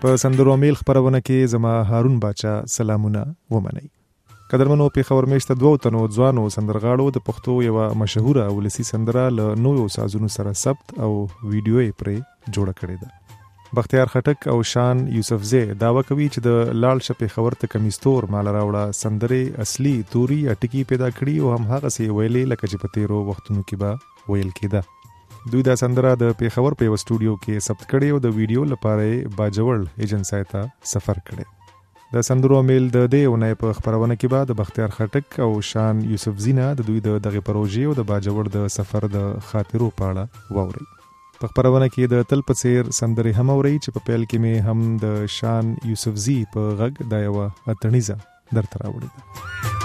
په سندرو میل خبرونه کې زما هارون باچا سلامونه ومنئ. قدرمنو پیښور میشته دوه تنو ځوانو سندرغاړو د پښتو یو مشهوره ولسی سندره له نوو سازونو سره ثبت او ویډیو یې پرې جوړه کړې ده. بختیار خټک او شان یوسفزی داوا کوي چې د لاړ شه پیښور ته کمیستور مال راوړه سندرې اصلي توري اټکی پیدا کړي او هم هغه سي ویلې لکه چې په تیرو وختونو کې به ویل کېده. دوی دا سندره د پیښور په یو سټوډیو کې ثبت کړي او د ویډیو لپاره باجوړ ایجنسی ته سفر کړي. د سندرو میل د دې اونۍ په خبرونه کې بعد د بختیار خټک او شان یوسفزی نه د دوی دغه پروژې او د باجوړ د سفر د خاطرو په اړه واوري. په خبرونه کې د تل په څیر سندرې هم اوري چې په پیل کې مې هم د شان یوسفزی په غږ د یو اتنیزه درته راوړي.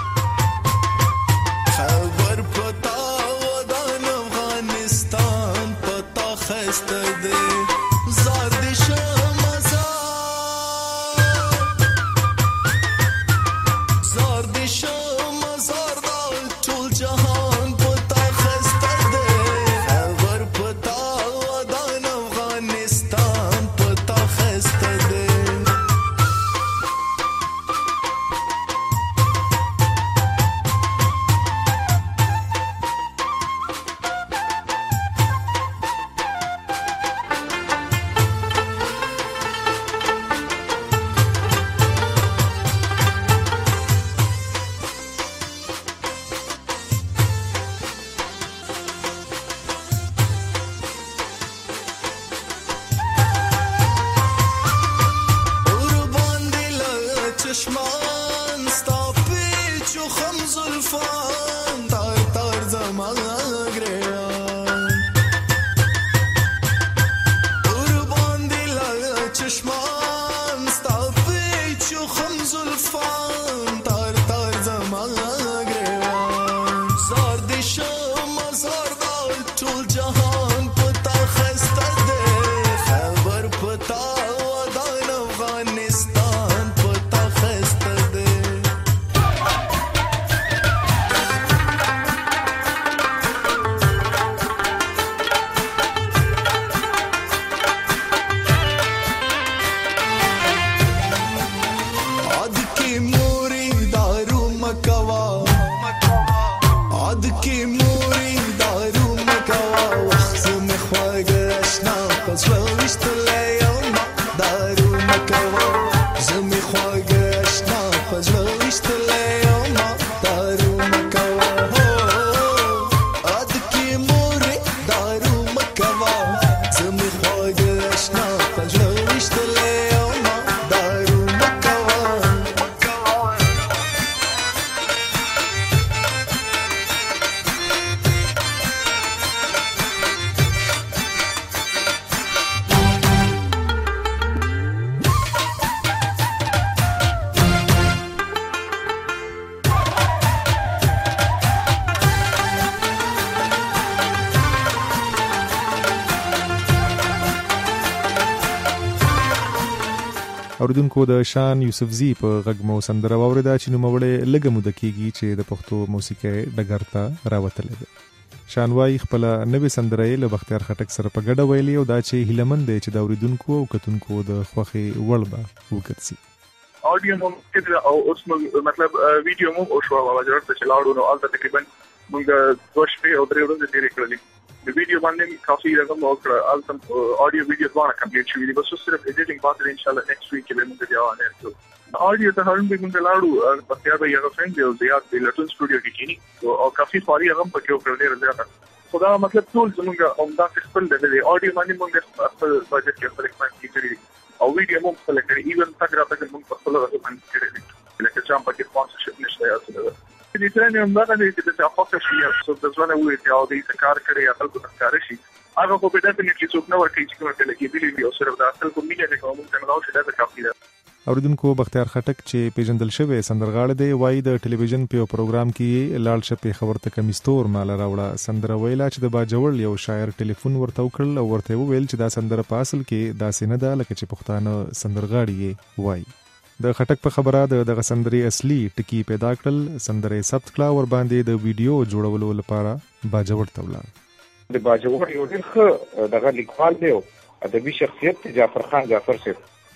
اوریدونکو د شان یوسفزی په غږ مو سندره واوریده چې نوموړی لږه موده کېږي چې د پښتو موسیقۍ ډګر ته راوتلی دی. شان وايي خپل نوې سندره یې له بختیار خټک سره په ګډه ویلي او دا چې هیلهمند دی چې د اوریدونکو او کتونکو د خوښې وړ به وګرځي. اډیو مو کېده او اوس مطلب ویډیو مو او شو واجر ته چلاړو نو البته تقریبا موږ 2 شپې او 3 ورځې تیرې کړلې. د ویډیو باندې کافي رقم او البته اډیو ویډیو ځوانه کمپلیټ شوې دي بس صرف ایډیټینګ پاتې ان شاء الله نیکسټ ویک کې به موږ بیا نه اډیو ته هرم به موږ لاړو بختیار به یو فرند دی زیات د لټون سټوډیو کې کینی او کافي فاري هغه په کې وکړل زیاته خدا مطلب ټول زموږ او دا خپل د اډیو باندې موږ خپل بجټ کې خپل ایکسپانډ کړی او ویډیو مو خپل کړی ایون تک راته موږ په خپل راته کړی لکه چې هم پکې سپانسرشپ نشته یا څه دې ترنه هم دا چې د افاقه شي او د ځوانه وې ته او د کار کړی یا خلکو ته کار شي هغه په ډیفینټلی څوک نه ورکړي چې کومه لګي دی او سره د اصل کوم میډیا نه کوم څنګه راو شي دا کافي ده. اوریدونکو بختیار خټک چې پیژندل شوی سندرغاړی دی وایي د ټلویزیون په پروګرام کې لاړ شه پیښور ته کمیستور مال راوړه سندره ویلا چې د باجوړ یو شاعر ټلیفون ورته وکړل او ورته وویل چې دا سندره په اصل کې داسې نه ده لکه چې پښتانه سندرغاړي وایي. د خټک په خبره دغه سندرې اصلي ټکی پیدا کړل سندرې ثبت کړه ور باندې د ویډیو جوړولو لپاره باجوړ ته ولاړ. د باجوړ یو ډېر ښه دغه لیکوال دی ادبي شخصیت جعفر خان جعفر صاحب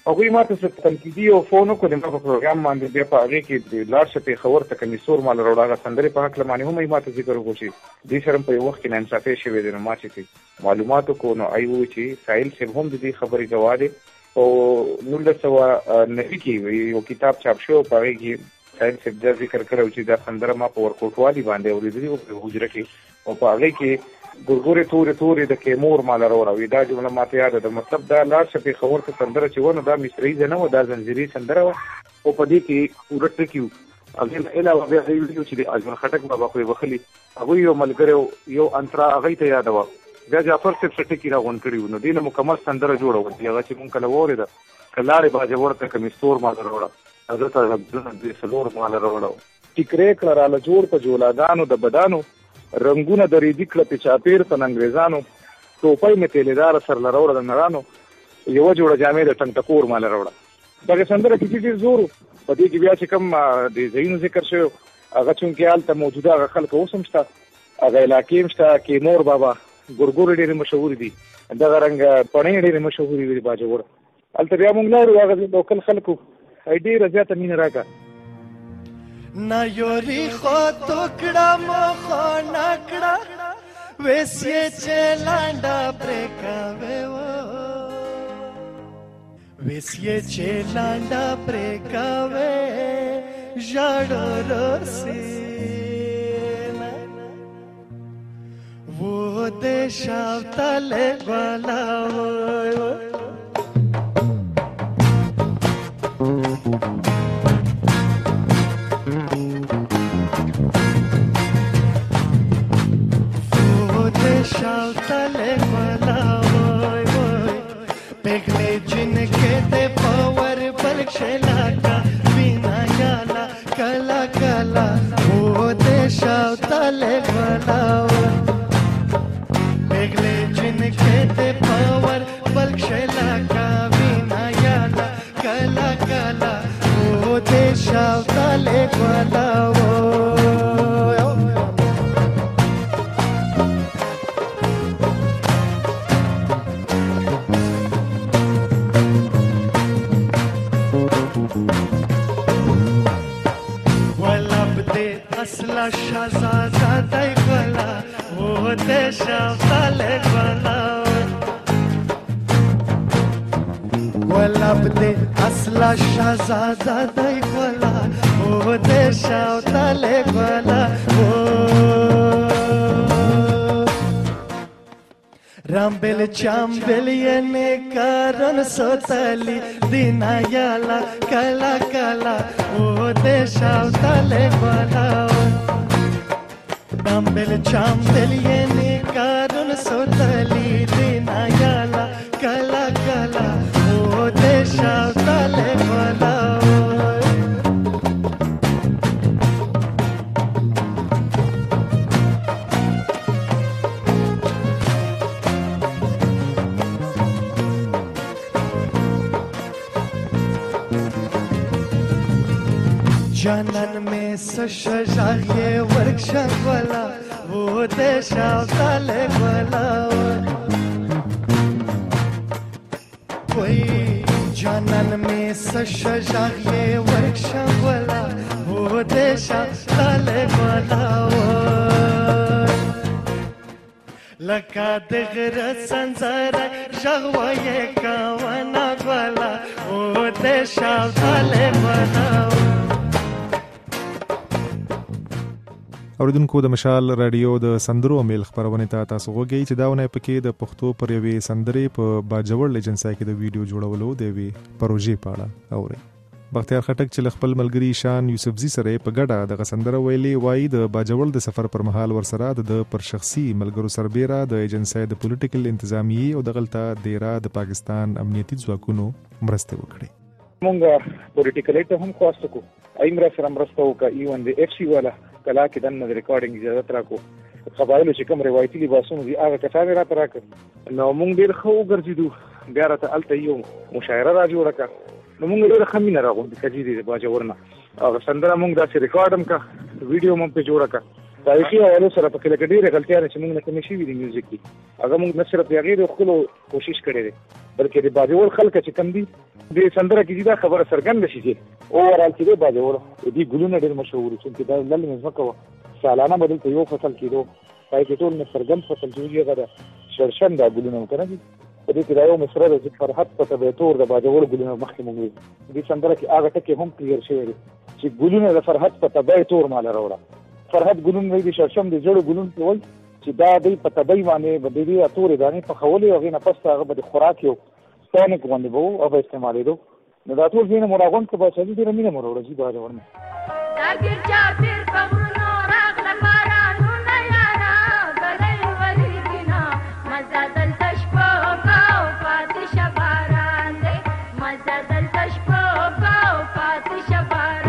هغوی ما ته څه تنقیدي او فون وکړو ما په پروګرام باندې بیا په هغې کې د لاړ شه پېښور ته کمیسور مال راوړه هغه سندرې په هکله باندې هم ما ته ذکر وکړو چې دې سره په یو وخت کې ناانصافي شوې ده. نو ما چې معلومات وکړو نو ای وویل چې ساحل صاحب هم د دې خبرې ګواه دی او 1990 کې یو کتاب چاپ شو په هغې کې ساحل صاحب دا ذکر کړی چې دا سندره ما په ورکوټوالي باندې اورېدلې وه په حجره کې او په هغې کې ګورګورې تورې د کیمور مال راوړه دا جمله ماته یاده ده. مطلب دا لاړ شه پېښور ته سندره چې وه نو دا مصریزه نه وه دا زنځیري سندره وه او په دې کې پوره ټکي وو. هغې نه علاوه بیا هغې ویلي چې د اجمل خټک بابا خو یې بخلي هغوی یو ملګری یو انترا هغوی ته یاده وه بیا جعفر صاحب څه ټکي راغونډ کړي وو نو دې نه مکمل سندره جوړه وه چې هغه چې مونږ کله واورېده که لاړې باجوړ ته کمیستور مال راوړه هغه ته ربدونه د څلور مال راوړه ټیکرې کړه راله جوړ په جولاګانو د بدانو رنگونه د ریدي کړه په چاپیر په انګریزانو ټوپۍ مې تیلېداره سر له راوړه د نرانو یوه جوړه جامې د ټنګ ټکور مال راوړه. دغه سندره کې ډېر زور په دې کې بیا چې کوم د ځایونو ذکر شوی هغه چونکې هلته موجوده هغه خلک اوس هم شته هغه علاقې هم شته کیمور بابا ګورګورې ډېرې مشهورې دي دغه رنګ پڼې ډېرې مشهورې دي باجوړ هلته بیا موږ لاړو هغه لوکل خلکو ډېره زیاته مینه راکړه. na yori kho tokda mo nakda vesye chelanda prekave wo vesye chelanda prekave jado rosina wo deshavtale wala शावतले वाला वोय वोय पेगले जिनके ते पावर बलक्षला का बिना याला कला कला वो दे शावतले वाला पेगले जिनके ते पावर बलक्षला का बिना याला कला कला वो दे शावतले वाला असला शहजादा दैवला वो देशावताले वाला वलब दे असला शहजादा दैवला वो देशावताले वाला वो रामबेल चांबेल ये ने कारण सोतली दिना याला कला कला वो देशावताले वाला रामबेल चांबेल ये ने कारण सोतली दिना याला कला कला वो देशावताले वाला जानन में सशजाये वर्कशॉप वाला वो देशावताले वाला कोई जानन में सशजाये वर्कशॉप वाला वो देशावताले वाला लका दगर संसार जगवाये कावना वाला वो देशावताले वाला. اوریدونکو د مشال رادیو د سندرو میل خبرونه ته تاسو وګورئ چې داونه پکې د پښتو پر یوې سندرې په باجوړ لیجنسای کې د ویډیو جوړولو د وی پروژې پاړه اوري. بختیار خټک چې خپل ملګری شان یوسفزي سره په ګډه د سندره ویلي وای د باجوړ د سفر پر مهال ورسره د پر شخصي ملګرو سربېره د ایجنسای د پولیټیکل انتظامی او د غلطه دیره د پاکستان امنیتي ځواکونو مرسته وکړي. مونږه پولیټیکل ته هم خواسته کو ایمرا سره مرسته وکړه ایون د اف سی والا کلا کې د ریکارډینګ اجازه راکو قبایلو چې کوم روایتي لباسونه دي هغه کسانې راته راکړ نو مونږ ډېر ښه وګرځېدو بیا راته هلته یو مشاعره را جوړه کړه نو مونږ ډېره ښه مینه راغونډه کړه چې د باجوړ نه هغه سندره مونږ داسې ریکارډ هم کړه ویډیو هم پرې جوړه کړه تاریخي حوالو سره په کې ډېرې غلطیانې چې موږ نه کمې شوي دي میوزیک کې هغه موږ نه صرف د هغې د ښکلو کوشش کړی دی بلکې د باجوړ خلک چې کم دي دې سندره کې دا خبره څرګنده شي چې اوورال کې د باجوړ دې ګلونه ډېر مشهور دي چې دا لل مې ځمکه وه سالانه به دلته یو فصل کېدو پای کې ټول مې څرګند فصل چې وي هغه د شرشم دا ګلونه و که نه دي په دې کې دا یو مصره ده چې فرحت په طبیعتور د باجوړ ګلونه مخکې موږ وي دې سندره کې هغه ټکي هم کلیر شوی دی چې ګلونه د فرحت په طبیعتور ماله راوړه فرحت ګلون وی د شرشم د جوړو ګلون وای چې دا د پتبې باندې د دې اتورې دانې په خولې او غینه پسته هغه د خوراک یو ټانیک باندې وو او په استعمالېدو نو دا ټول دینه مراغون کې به چې دې مینه مروړه چې باندې ورنه دا ګرځا پیر پغونو راغله بارانو نه یارا غلې ورګینا مزه دل تشپو کو پاتې شباران دې مزه دل تشپو کو پاتې شباران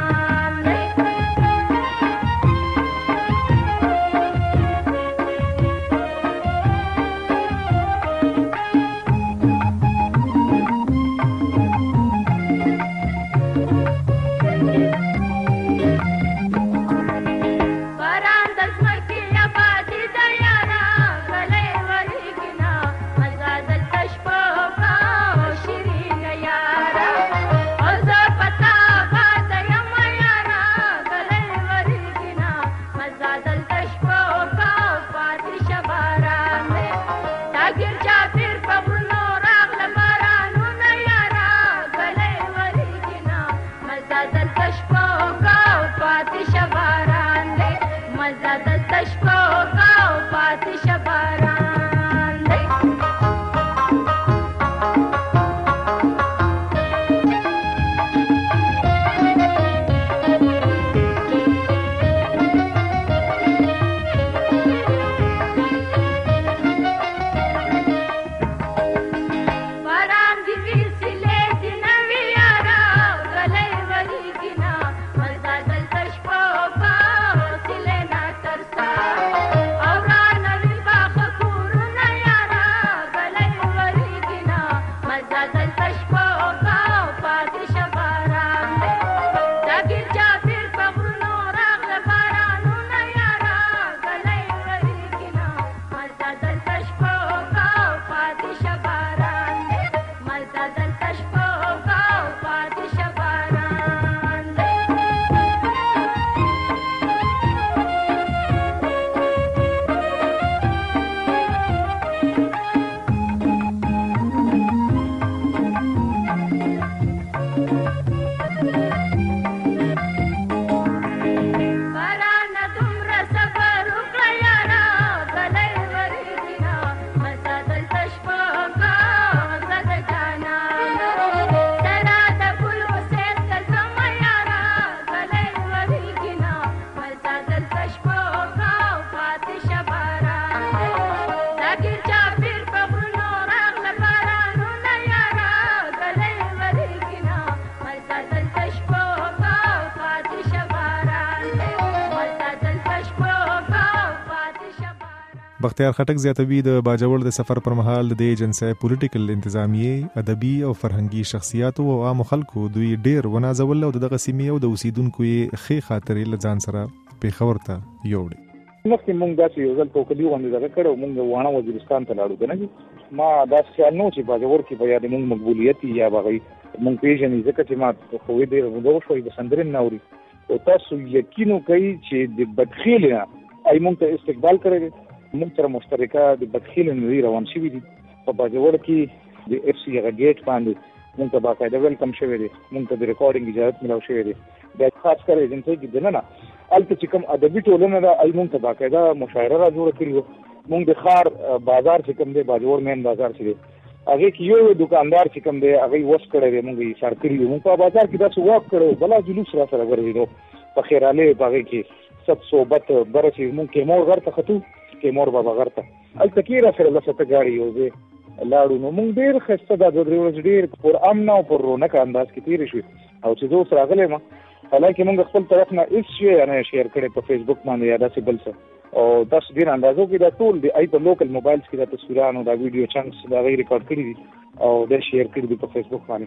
بختیار خټک زیاتوي د باجوړ د سفر پر مهال د ایجنسی پولیټیکل انتظامیه ادبي او فرهنګي شخصیاتو او عام خلکو دوی ډیر ونازول او دغه سیمې او د اوسیدونکو یې ښې خاطرې له ځان سره پیښور ته یوړي. مخکې مونږ داسې یو ځل ټوکلي غوندې دغه کړی مونږ واڼه وزیرستان ته لاړو که نه ما داسې خیال نه و چې باجوړ کې به یا د مونږ مقبولیت یا به هغوی مونږ پېژني ځکه چې ما خو ډېره موده وشوه د سندرې نه اوري او تاسو یقین وکړئ چې د بدخیلې نه ای مونږ ته استقبال کړی دی مونږ سره مشترکه د بدخیلې نه روان شوي دي په باجوړ کې د اف سی هغه ګیټ باندې مونږ ته باقاعده ویلکم شوی دی مونږ ته د ریکارډینګ اجازت ملاو شوی دی بیا خاص کر ایجنسۍ کې دننه هلته چې کوم ادبي ټولنه ده ای مونږ ته باقاعده مشاعره را جوړه کړې وه مونږ د ښار بازار چې کوم دی باجوړ مین بازار چې دی هغې کې یو دکاندار چې کوم دی هغوی وس کړی دی مونږ یې ایثار کړي دي مونږ په بازار کې داسې واک کړی بلا جلوس را سره ګرځېدو په خیرالې په هغې کې سب صحبت بره چې مونږ کیمور غر ته ختو کیمور بابا غر ته هلته کې را سره لسته ګاډي یو ځای لاړو نو مونږ ډېر ښایسته دا 2-3 ورځې ډېر پر امن او پر رونق انداز کې تېرې شوې او چې زه اوس راغلی یم حالانکې مونږ خپل طرف نه هېڅ شی نه شیر کړی په فیسبوک باندې یا داسې بل څه او تاسو ډېر اندازو کې دا ټول د ای په لوکل موبایلز کې دا تصویران او دا ویډیو چانکس دا هغوی ریکارډ کړي دي او دا شیر کړي دي په فیسبوک باندې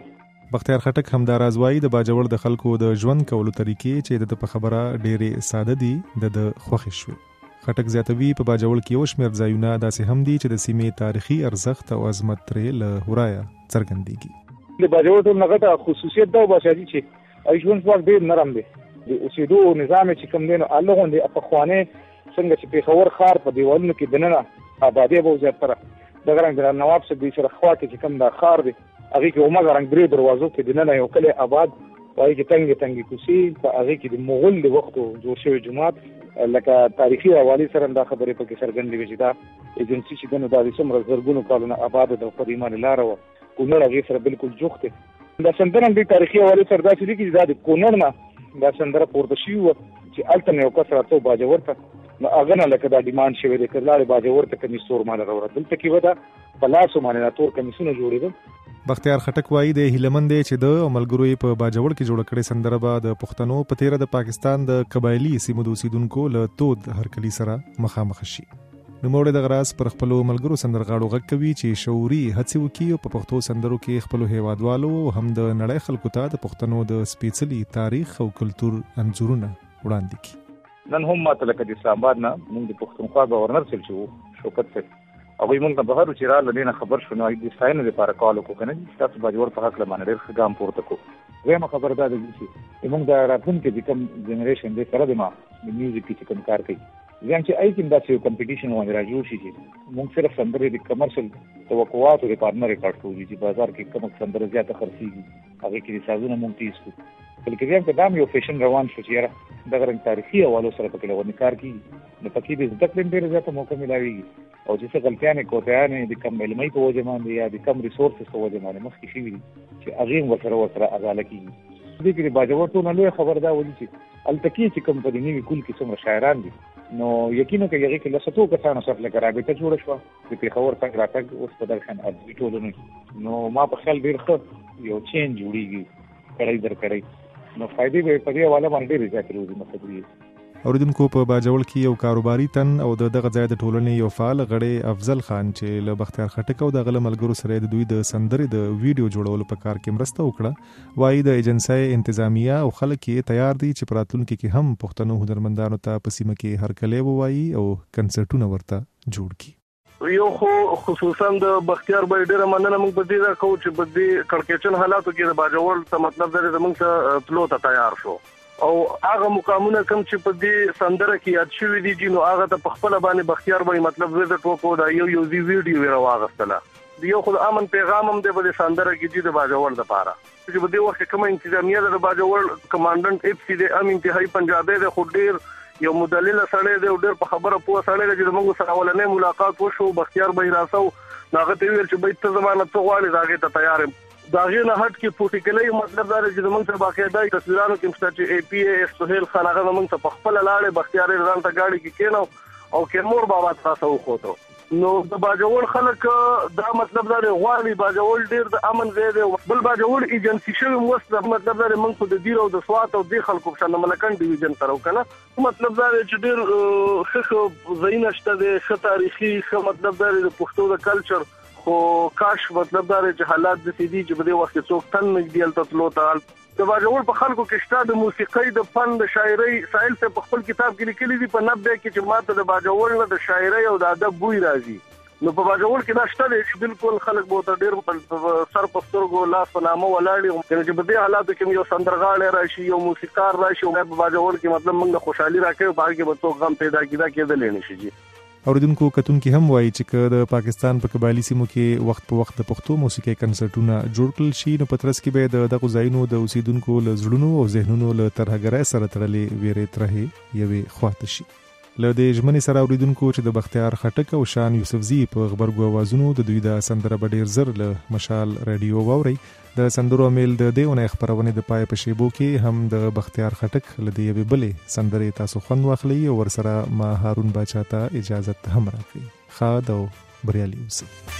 بختیار خټک همدا راز وایي د باجوړ د خلکو د ژوند کولو طریقې چې د په خبره ډېرې ساده دي د خوښې شوې. خټک زیاتوي په باجوړ کې یو شمېر ځایونه داسې هم دي چې د سیمې تاریخي ارزښت او عظمت ترې له ورایه څرګندېږي. د باجوړ ټول نغټه خصوصیت دا باشي چې ژوند ځواک ډېر نرم دی. د اوسېدو نظام چې کوم دی نو الله غوندې پخوانۍ څنګه چې پېښور ښار په دیوالونو کې دننه آبادي به زیاتره دغه رنګ د نواب صاحب د سره خوا کې چې کوم دا ښار دی هغې کې عمر رنګ درې دروازو کې دننه یو کلی آباد په هغې کې تنګې کوڅې په هغې کې د مغول د وختو جوړ شوی جومات لکه تاریخي حوالې سره دا خبرې پکې څرګندې وې چې دا ایجنسي چې ده نو دا د څومره زرګونو کالونه آباده ده په دې باندې لاره وه. کونړ هغې سره بالکل جوخت دی. دا سندره هم دې تاریخي حوالې سره داسې دي چې دا د کونړ نه دا سندره پورته شوي وه چې هلته نه یو کس راته باجوړ ته نو هغه نه لکه دا ډیمانډ شوی دی که لاړې باجوړ ته کمیس تور ماله راوړه. دلته کې به دا په لاسو باندې دا تور کمیسونه جوړېدل. بختیار خټک وایي د هیلهمند دی چې د ملګرو یې په باجوړ کې جوړه کړې سندره به د پښتنو په تیره د پاکستان د قبایلي سیمو د اوسیدونکو له تود هرکلي سره مخامخ شي. نوموړی دغه راز پر خپلو ملګرو سندرغاړو غږ کوي چې شعوري هڅې وکړي او په پښتو سندرو کې خپلو هیوادوالو هم د نړۍ خلکو ته د پښتنو د سپېڅلي تاریخ او کلتور انځورونه وړاندې کړي. نن هم ماته لکه د اسلام آباد نه موږ د پښتونخوا گورنر صاحب چې وو شوکت صاحب هغوی موږ ته بهر چې راغله دې نه خبر شو نو د ستاینې لپاره کال وکړو که نه تاسو باجوړ په هکله باندې ډېر ښه ګام پورته کړو. دویمه خبره دا ده چې موږ د راتلونکي چې کوم جنریشن دی سره د ما د میوزیک کې چې کوم کار کوي ځان چې ای کوم داسې یو کمپټیشن باندې را جوړ شي چې موږ صرف سندرې د کمرشل توقعاتو لپاره نه ریکارډ کوو چې بازار کې کوم سندره زیاته خرڅېږي هغې کې د سازونه موږ تیز کړو بلکې ځان ته دا هم یو فیشن روان شو چې یاره دغه رنګ تاریخي حوالو سره پکې لغونې کار کېږي نو پکې د زده کړې ډېره زیاته موقع ملاوېږي او چې څه غلطیانې کوتیانې د کم علمۍ په وجه باندې یا د کم ریسورسز په وجه باندې مخکې شوي دي چې هغې هم ورسره ازاله کېږي. دې کې د باجوړ ټولنه لویه خبره دا ولي چې هلته کې چې کوم په دې نوي کول کې څومره شاعران دي نو یقینا که هغې کې له ستو کسانو سره لکه رابطه جوړه شوه د پېښور تګ راتګ اوس په دغه شان ادبي ټولنو نو ما په خیال ډېر ښه یو چینج جوړېږي کړی در کړی نو فائدې به په دې حواله باندې ډېرې زیاتې روزي مطلب. اوریدونکو په باجوړ کې یو کاروباري تن او دغه ځای د ټولنې یو فعال غړی افضل خان چې له بختیار خټک او دغه ملګرو سره د دوی د سندرې د ویډیو جوړولو په کار کې مرسته وکړه وایي د ایجنسۍ انتظامیه او خلک یې تیار دي چې په راتلونکي کې هم پښتنو هنرمندانو ته په سیمه کې هرکلی ووایي او کنسرټونه ورته جوړ کړي. یو خو خصوصا د بختیار بای ډېره مننه موږ په دې دا کوو چې په دې کړکېچن حالاتو کې د باجوړ ته مطلب دا دی زموږ ته تلو ته تیار شو او هغه مقامونه کوم چې په دې سندره کې یاد شوي دي چې نو هغه ته په خپله باندې بختیار بای مطلب وزټ وکړو دا یو ویډیو یې راواغستله د یو خو د امن پیغام هم دی په دې سندره کې چې د باجوړ دپاره چې په دې وخت کې کومه انتظامیه ده د باجوړ کمانډنټ اف سی دی هم انتهایي پنجابی دی خو ډېر یو مدلل سړی دی او ډېر په خبره پوه سړی دی چې زموږ سره اولنی ملاقات وشو بختیار بای راسو نو هغه ته ویل چې بای ته زما نه څه غواړې د هغې ته تیار یم د هغې نه هټ کې پروټیکلي مطلب دا دی چې زموږ سره باقاعده تصویرانو کې شته چې اے پی اے سهیل خان هغه زموږ ته په خپله لاړې بختیار یې ځان ته ګاډي کې کېنو او کیرمور بابا ته راسه وښوتو نو د باجوړ خلک دا مطلب دا دی غواړي باجوړ ډېر د امن ځای دی بل باجوړ ایجنسي شوي اوس مطلب دا دی موږ خو د دیر او د سوات او دې خلکو په شان د ملکن ډیویژن سره وکړه نه مطلب دا دی چې ډېر ښه ځایونه شته دی ښه تاریخي ښه مطلب دا دی د پښتو د کلچر خو کاش مطلب دا دی چې حالات داسې دي چې په دې وخت کې څوک تن نږدې هلته تلو ته د باجوړ په خلکو کې شته د موسیقۍ د فن د شاعرۍ ساحل صاحب په خپل کتاب کې لیکلي دي په 90 کې چې ماته د باجوړ نه د شاعرۍ او د ادب بوی راځي نو په باجوړ کې دا شته دی چې بالکل خلک به ورته ډېر سر په سترګو لاس په نامه ولاړ وي چې په دې حالاتو کې یو سندرغاړی راشي یو موسیقار راشي او په باجوړ کې مطلب موږ خوشحالي راکوي په هغې کې به څوک غم پیدا کېدلی نه شي. اوریدونکو کتونکي هم وایي چې که د پاکستان په قبایلي سیمو کې وخت په وخت د پښتو موسیقۍ کنسرټونه جوړ کړل شي نو په ترڅ کې به د دغو ځایونو د اوسیدونکو له زړونو او ذهنونو له ترهګرۍ سره تړلې ویرې ترهې یوې خواته شي. له دې ژمنې سره اوریدونکو چې د بختیار خټک او شان یوسفزي په غبرګو اوازونو د دوی د سندره به ډېر زر له مشال رادیو واورئ. د سندرو میل د دې اونۍ خپرونې د پای په شیبو کې هم د بختیار خټک له دې یوې بلې سندرې تاسو خوند واخلئ او ورسره ما هارون باچا ته اجازت هم راکړئ. ښاد او بریالي اوسئ.